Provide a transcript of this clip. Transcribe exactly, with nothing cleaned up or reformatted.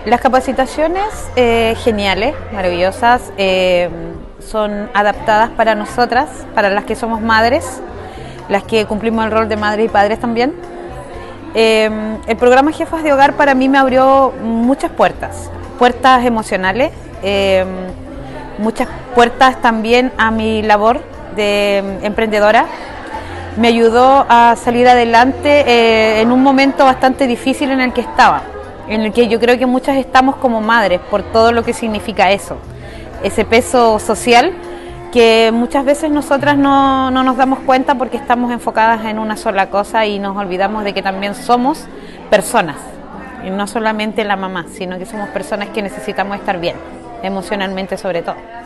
Las capacitaciones eh, geniales, maravillosas, eh, son adaptadas para nosotras, para las que somos madres, las que cumplimos el rol de madres y padres también. Eh, el programa Jefas de Hogar para mí me abrió muchas puertas, puertas emocionales, eh, muchas puertas también a mi labor de emprendedora. Me ayudó a salir adelante eh, en un momento bastante difícil en el que estaba, en el que yo creo que muchas estamos como madres por todo lo que significa eso, ese peso social que muchas veces nosotras no, no nos damos cuenta porque estamos enfocadas en una sola cosa y nos olvidamos de que también somos personas, y no solamente la mamá, sino que somos personas que necesitamos estar bien, emocionalmente sobre todo.